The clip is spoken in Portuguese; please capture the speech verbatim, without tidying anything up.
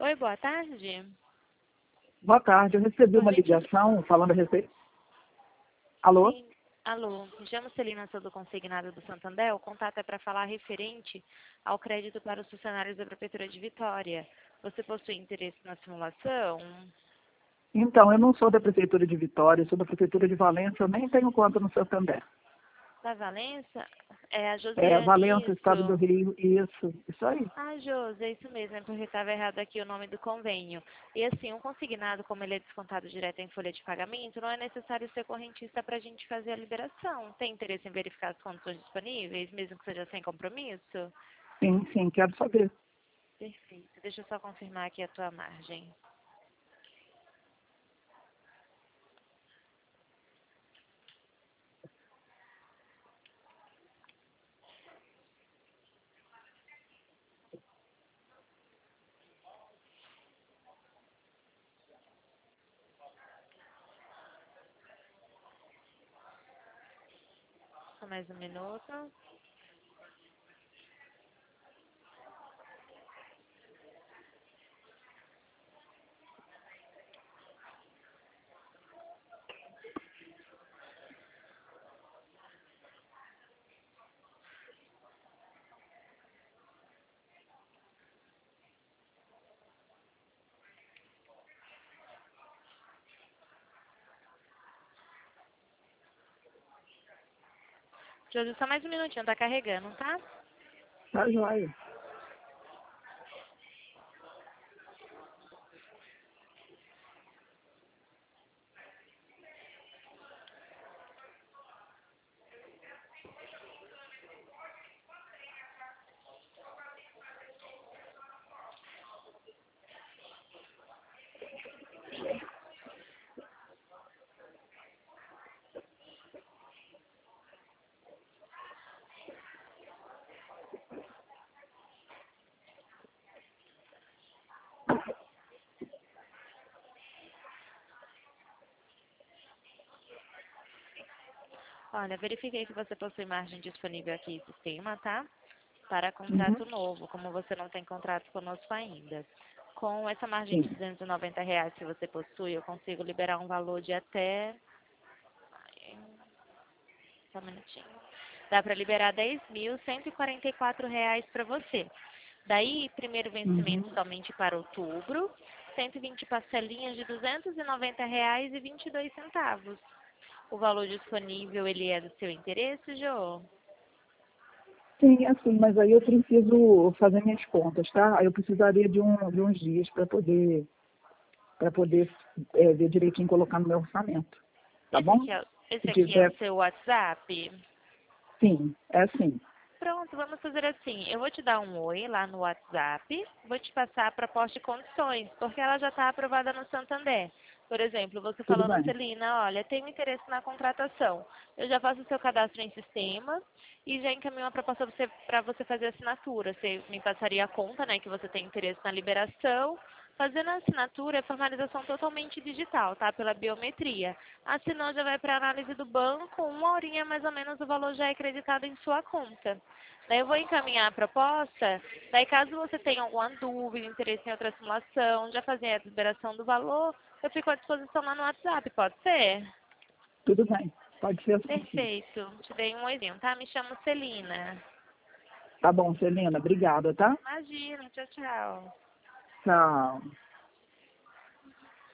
Oi, boa tarde. Boa tarde, eu recebi Por uma gentil- ligação falando a respeito. Alô? Sim. Alô, me chamo Celina, sou do consignado do Santander. O contato é para falar referente ao crédito para os funcionários da Prefeitura de Vitória. Você possui interesse na simulação? Então, eu não sou da Prefeitura de Vitória, eu sou da Prefeitura de Valença, eu nem tenho conta no Santander. Da Valença? É a É, Josiane, Valença, Estado do isso. Rio, isso, isso aí. Ah, Josi, é isso mesmo, é porque estava errado aqui o nome do convênio. E assim, um consignado, como ele é descontado direto em folha de pagamento, não é necessário ser correntista para a gente fazer a liberação. Tem interesse em verificar as condições disponíveis, mesmo que seja sem compromisso? Sim, sim, quero saber. Perfeito. Deixa eu só confirmar aqui a tua margem. Só mais um minuto. Josi, só mais um minutinho, tá carregando, tá? Tá joia. Olha, verifiquei que você possui margem disponível aqui em sistema, tá? Para Uhum, contrato novo, como você não tem contrato conosco ainda. Com essa margem de sim. duzentos e noventa reais que você possui, eu consigo liberar um valor de até... ai, Só um minutinho. Dá para liberar dez mil cento e quarenta e quatro reais para você. Daí, primeiro vencimento Uhum. somente para outubro, cento e vinte parcelinhas de duzentos e noventa reais e vinte e dois centavos. O valor disponível, ele é do seu interesse, Jô? Sim, assim, mas aí eu preciso fazer minhas contas, tá? Aí eu precisaria de, um, de uns dias para poder, para poder é, ver direitinho e colocar no meu orçamento, tá Esse bom? aqui, é, esse Se aqui é o tiver, seu WhatsApp? sim, é assim. Pronto, vamos fazer assim. Eu vou te dar um oi lá no WhatsApp, vou te passar a proposta de condições, porque ela já está aprovada no Santander. Por exemplo, você Tudo falando, bem. Celina, olha, tenho interesse na contratação. Eu já faço o seu cadastro em sistema e já encaminho uma proposta para você, para você fazer a assinatura. Você me passaria a conta, né, que você tem interesse na liberação. Fazendo a assinatura é formalização totalmente digital, tá? Pela biometria. Assinou, já vai para análise do banco, uma horinha mais ou menos o valor já é acreditado em sua conta. Daí eu vou encaminhar a proposta, daí caso você tenha alguma dúvida, interesse em outra simulação, já fazer a liberação do valor, eu fico à disposição lá no WhatsApp, pode ser? Tudo bem. Pode ser assim, sim. Perfeito, te dei um oizinho, tá? Me chamo Celina. Tá bom, Celina, obrigada, tá? Imagina, tchau, tchau. Tchau.